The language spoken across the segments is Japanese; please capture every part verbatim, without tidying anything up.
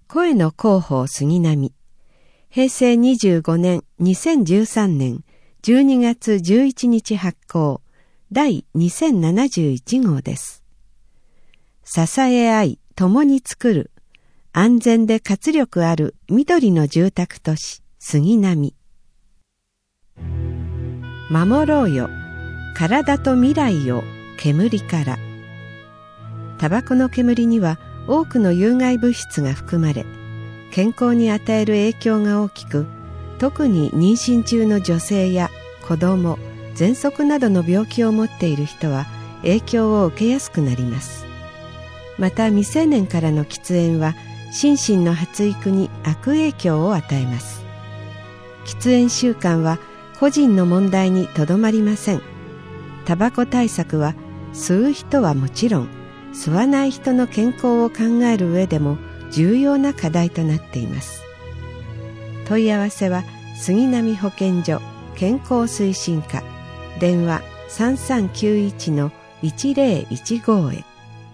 声の広報杉並。へいせいにじゅうごねんにせんじゅうさんねんじゅうにがつじゅういちにち発行第にせんななじゅういちごうです。支え合い共に作る安全で活力ある緑の住宅都市杉並。守ろうよ体と未来を煙から。タバコの煙には多くの有害物質が含まれ、健康に与える影響が大きく、特に妊娠中の女性や子ども、喘息などの病気を持っている人は影響を受けやすくなります。また未成年からの喫煙は心身の発育に悪影響を与えます。喫煙習慣は個人の問題にとどまりません。タバコ対策は吸う人はもちろん、吸わない人の健康を考える上でも重要な課題となっています。問い合わせは杉並保健所健康推進課、電話 さんさんきゅういちのいちぜろいちご へ。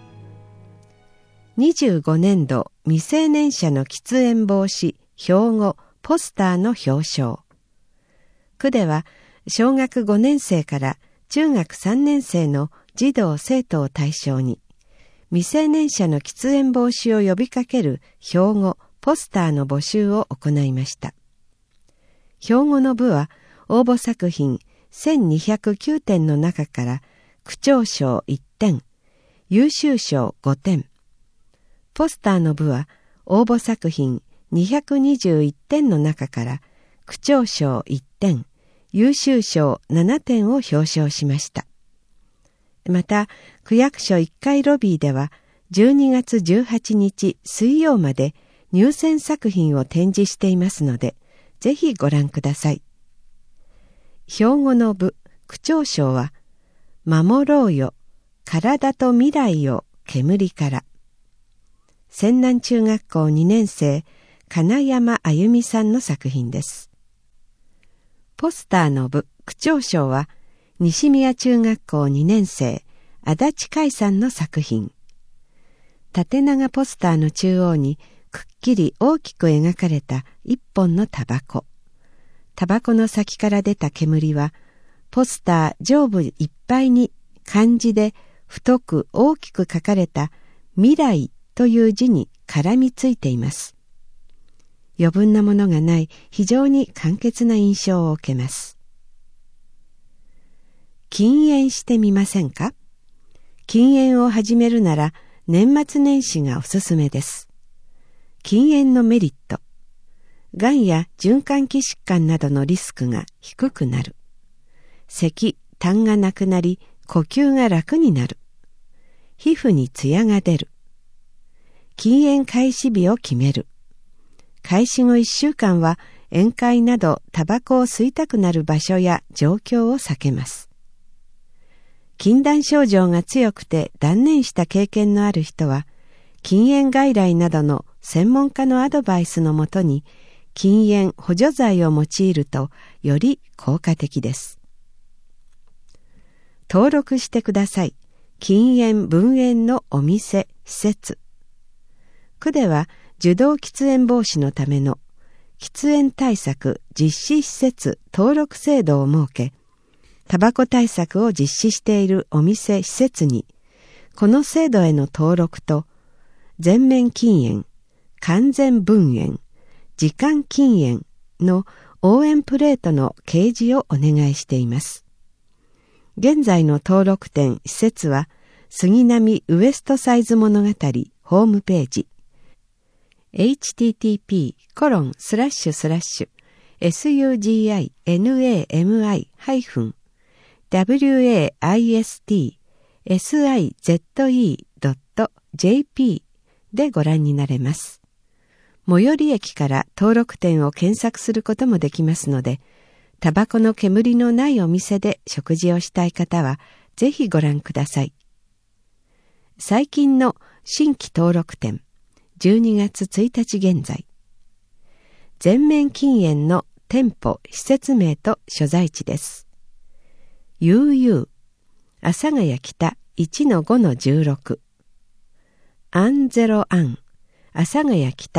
にじゅうごねんど未成年者の喫煙防止標語ポスターの表彰。区では小学ごねんせいから中学さんねんせいの児童生徒を対象に未成年者の喫煙防止を呼びかける標語ポスターの募集を行いました。標語の部は応募作品せんにひゃくきゅうてんの中から区長賞いってん、優秀賞ごてん。ポスターの部は応募作品にひゃくにじゅういってんの中から区長賞いってん、優秀賞ななてんを表彰しました。また、区役所いっかいロビーではじゅうにがつじゅうはちにち水曜まで入選作品を展示していますので、ぜひご覧ください。標語の部、区長賞は、守ろうよ、体と未来を煙から。泉南中学校にねんせい、金山あゆみさんの作品です。ポスターの部、区長賞は、西宮中学校にねんせい、足立海さんの作品。縦長ポスターの中央にくっきり大きく描かれた一本のタバコ。タバコの先から出た煙は、ポスター上部いっぱいに漢字で太く大きく書かれた未来という字に絡みついています。余分なものがない非常に簡潔な印象を受けます。禁煙してみませんか？禁煙を始めるなら年末年始がおすすめです。禁煙のメリット。がんや循環器疾患などのリスクが低くなる。咳、痰がなくなり呼吸が楽になる。皮膚にツヤが出る。禁煙開始日を決める。開始後いっしゅうかんは宴会などタバコを吸いたくなる場所や状況を避けます。禁断症状が強くて断念した経験のある人は、禁煙外来などの専門家のアドバイスのもとに禁煙補助剤を用いるとより効果的です。登録してください。禁煙分煙のお店、施設。区では受動喫煙防止のための喫煙対策実施施設登録制度を設け、タバコ対策を実施しているお店・施設に、この制度への登録と、全面禁煙、完全分煙、時間禁煙の応援プレートの掲示をお願いしています。現在の登録店・施設は、杉並ウエストサイズ物語ホームページ、エイチティーティーピーコロンスラッシュスラッシュエスユージーアイエヌエーエムアイハイフンダブリューエーアイエスティーエスアイゼットイードットジェーピー でご覧になれます。最寄り駅から登録店を検索することもできますので、タバコの煙のないお店で食事をしたい方はぜひご覧ください。最近の新規登録店、じゅうにがつついたち現在。全面禁煙の店舗、施設名と所在地です。ユーユー、阿佐ヶ谷北 いちのごのじゅうろく。アンゼロアン、阿佐ヶ谷北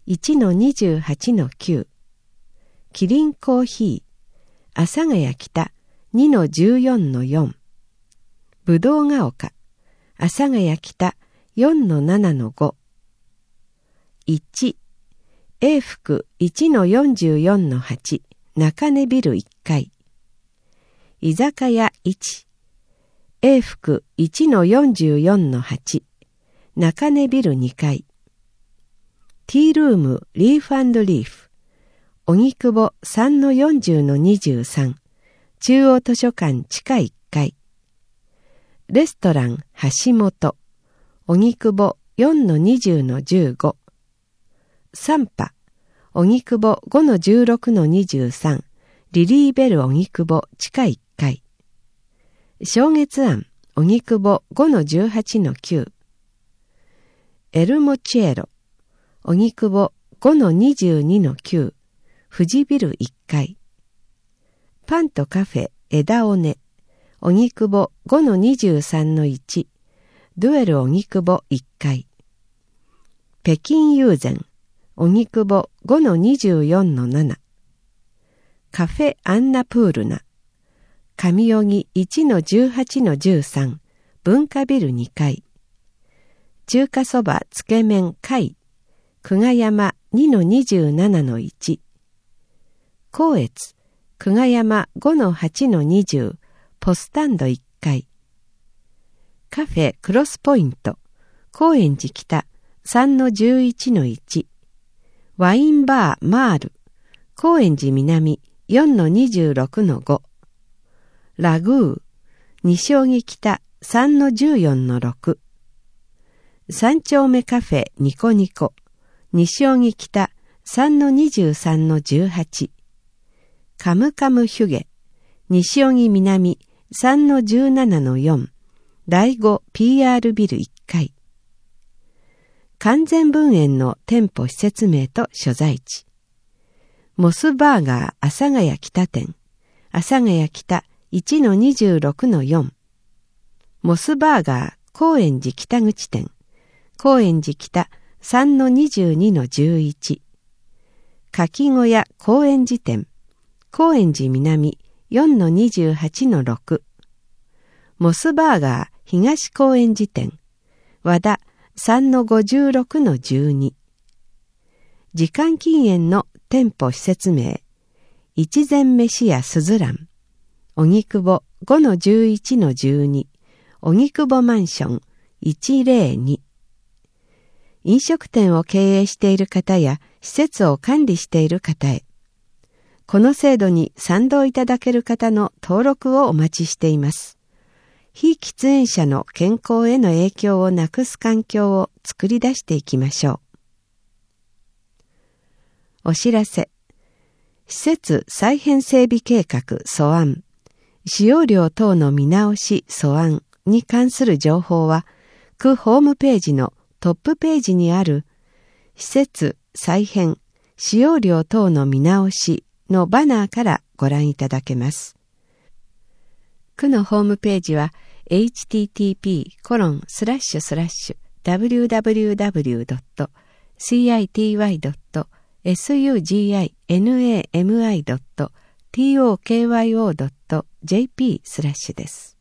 いちのにじゅうはちのきゅう、キリンコーヒー、阿佐ヶ谷北にのじゅうよんのよん、ぶどうが丘、阿佐ヶ谷北よんのななのご、いち、永福いちのよんじゅうよんのはち、中根ビルいっかい、居酒屋いち、永福いちのよんじゅうよんのはち、中根ビルにかい、ティールームリーフ&リーフ、荻窪さんのよんじゅうのにじゅうさん、中央図書館地下いっかい、レストラン橋本、荻窪よんのにじゅうのじゅうご、サンパ、荻窪ごのじゅうろくのにじゅうさん、リリーベル荻窪地下いっかい、正月庵荻窪ごのじゅうはちのきゅう、エルモチエロ、荻窪ごのにじゅうにのきゅう、富士ビルいっかい、パンとカフェ枝尾根、荻窪ごのにじゅうさんのいち、ドゥエル荻窪いっかい、北京友禅、荻窪ごのにじゅうよんのなな、カフェアンナプールナ、上荻いちのじゅうはちのじゅうさん、文化ビルにかい、中華そばつけ麺会、久我山にのにじゅうななのいち、光悦、久我山ごのはちのにじゅう、ポスタンドいっかい、カフェクロスポイント、高円寺北さんのじゅういちのいち、ワインバーマール、高円寺南よんのにじゅうろくのご、ラグー、西荻北さんのじゅうよんのろく、三丁目カフェニコニコ、西荻北さんのにじゅうさんのじゅうはち、カムカムヒュゲ、西荻南さんのじゅうななのよん、だいご ピーアール ビルいっかい、完全分園の店舗施設名と所在地、モスバーガー阿佐ヶ谷北店、阿佐ヶ谷北いちのにじゅうろくのよん、モスバーガー高円寺北口店、高円寺北さんのにじゅうにのじゅういち、かき小屋高円寺店、高円寺南よんのにじゅうはちのろく、モスバーガー東高円寺店、和田さんのごじゅうろくのじゅうに、時間禁煙の店舗施設名、一膳飯屋すずらん、荻窪ごのじゅういちのじゅうに、荻窪マンションいちぜろに、飲食店を経営している方や施設を管理している方へ、この制度に賛同いただける方の登録をお待ちしています。非喫煙者の健康への影響をなくす環境を作り出していきましょう。お知らせ。施設再編整備計画素案、使用料等の見直し素案に関する情報は、区ホームページのトップページにある施設再編使用料等の見直しのバナーからご覧いただけます。区のホームページは エイチティーティーピーコロンスラッシュスラッシュダブリューダブリューダブリュードットシーアイティーワイドットエスユージーアイエヌエーエムアイドットティーオーケーワイオードットジェーピー スラッシュです。